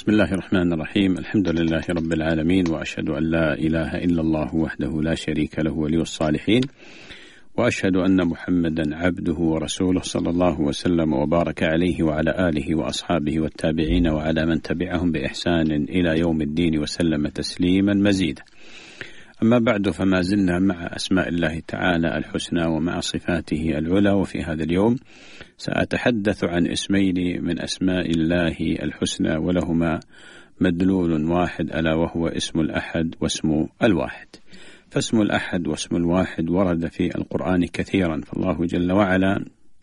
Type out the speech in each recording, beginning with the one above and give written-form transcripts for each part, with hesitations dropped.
بسم الله الرحمن الرحيم. الحمد لله رب العالمين، وأشهد أن لا إله إلا الله وحده لا شريك له ولي الصالحين، وأشهد أن محمدا عبده ورسوله صلى الله وسلم وبارك عليه وعلى آله وأصحابه والتابعين وعلى من تبعهم بإحسان إلى يوم الدين وسلم تسليما مزيدا. أما بعد، فما زلنا مع أسماء الله تعالى الحسنى ومع صفاته العلى، وفي هذا اليوم سأتحدث عن اسمين من أسماء الله الحسنى ولهما مدلول واحد، ألا وهو اسم الأحد واسم الواحد. فاسم الأحد واسم الواحد ورد في القرآن كثيرا، فالله جل وعلا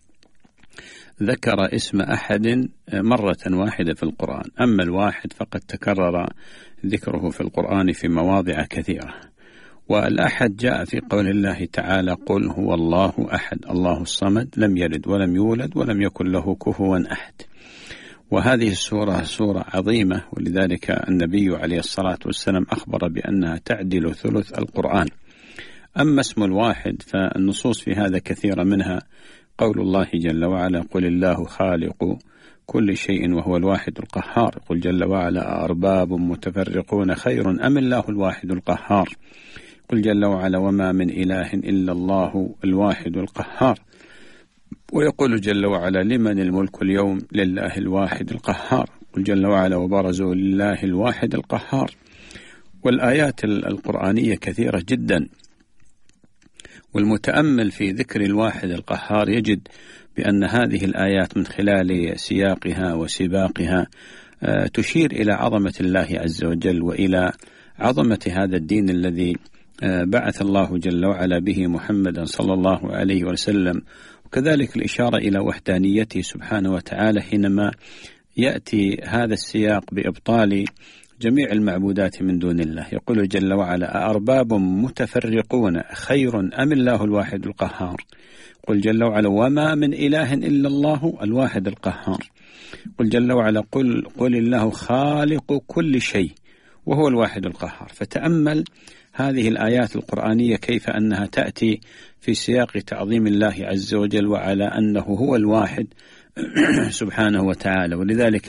ذكر اسم أحد مرة واحدة في القرآن، أما الواحد فقد تكرر ذكره في القرآن في مواضع كثيرة. والأحد جاء في قول الله تعالى: قل هو الله أحد الله الصمد لم يلد ولم يولد ولم يكن له كفوا أحد. وهذه السورة سورة عظيمة، ولذلك النبي عليه الصلاة والسلام أخبر بأنها تعدل ثلث القرآن. أما اسم الواحد فالنصوص في هذا كثيرة، منها قول الله جل وعلا: قل الله خالق كل شيء وهو الواحد القهار. قل جل وعلا: أرباب متفرقون خير أم الله الواحد القهار. قل جل وعلا: وما من إله إلا الله الواحد القهار. ويقول جل وعلا: لمن الملك اليوم لله الواحد القهار. قل جل وعلا: وبرزوا لله الواحد القهار. والآيات القرآنية كثيرة جدا، والمتأمل في ذكر الواحد القهار يجد بأن هذه الآيات من خلال سياقها وسباقها تشير إلى عظمة الله عز وجل، وإلى عظمة هذا الدين الذي بعث الله جل وعلا به محمدا صلى الله عليه وسلم، وكذلك الإشارة إلى وحدانيته سبحانه وتعالى حينما يأتي هذا السياق بإبطال جميع المعبودات من دون الله. يقول جل وعلا: أأرباب متفرقون خير أم الله الواحد القهار. قل جل وعلا: وما من إله إلا الله الواحد القهار. قل جل وعلا: قل الله خالق كل شيء وهو الواحد القهار. فتأمل هذه الآيات القرآنية كيف أنها تأتي في سياق تعظيم الله عز وجل وعلى أنه هو الواحد سبحانه وتعالى. ولذلك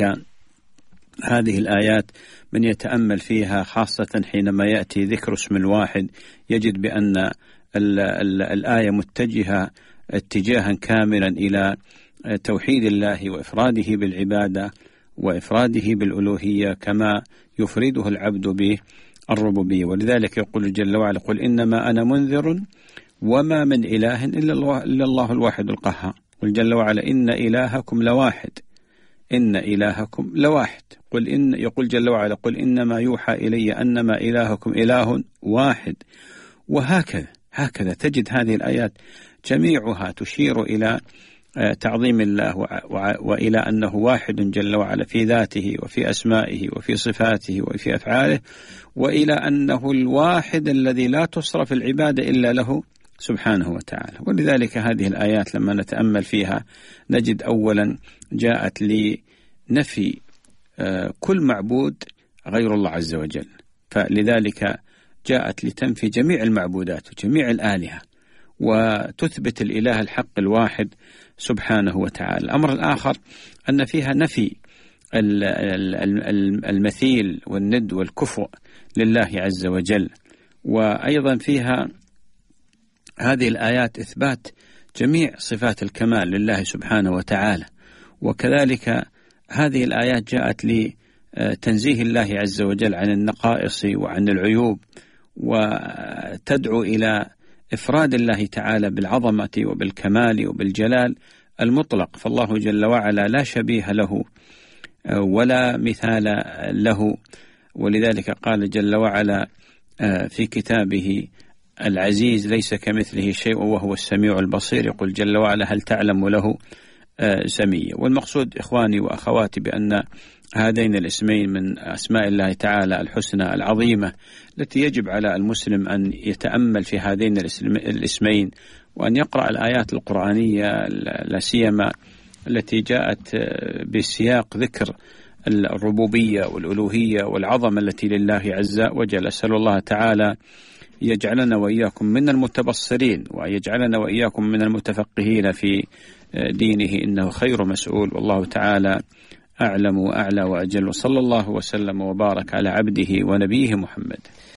هذه الآيات من يتأمل فيها، خاصة حينما يأتي ذكر اسم الواحد، يجد بأن الآية متجهة اتجاها كاملا إلى توحيد الله وإفراده بالعبادة وإفراده بالألوهية كما يفرده العبد به الربوبية. ولذلك يقول جل وعلا: قل إنما أنا منذر وما من إله إلا الله الواحد القهار. قل جل وعلا: إن إلهكم لواحد إن إلهكم لواحد. يقول جل وعلا: قل إنما يوحى إلي أنما إلهكم إله واحد. وهكذا تجد هذه الآيات جميعها تشير إلى تعظيم الله وإلى أنه واحد جل وعلا في ذاته وفي أسمائه وفي صفاته وفي أفعاله، وإلى أنه الواحد الذي لا تصرف العبادة إلا له سبحانه وتعالى. ولذلك هذه الآيات لما نتأمل فيها نجد أولا جاءت لنفي كل معبود غير الله عز وجل، فلذلك جاءت لتنفي جميع المعبودات وجميع الآلهة وتثبت الإله الحق الواحد سبحانه وتعالى. الأمر الآخر أن فيها نفي المثيل والند والكفؤ لله عز وجل، وأيضا فيها هذه الآيات إثبات جميع صفات الكمال لله سبحانه وتعالى. وكذلك هذه الآيات جاءت لتنزيه الله عز وجل عن النقائص وعن العيوب، وتدعو إلى إفراد الله تعالى بالعظمة وبالكمال وبالجلال المطلق، فالله جل وعلا لا شبيه له ولا مثال له. ولذلك قال جل وعلا في كتابه العزيز: ليس كمثله شيء وهو السميع البصير. يقول جل وعلا: هل تعلم له سميا. والمقصود إخواني وأخواتي بأن هذين الاسمين من أسماء الله تعالى الحسنى العظيمة التي يجب على المسلم أن يتأمل في هذين الاسمين، وأن يقرأ الآيات القرآنية لا سيما التي جاءت بسياق ذكر الربوبية والألوهية والعظمة التي لله عز وجل. أسأل الله تعالى يجعلنا وإياكم من المتبصرين، ويجعلنا وإياكم من المتفقهين في دينه، إنه خير مسؤول، والله تعالى أعلم وأعلى وأجل، وصلى الله وسلم وبارك على عبده ونبيه محمد.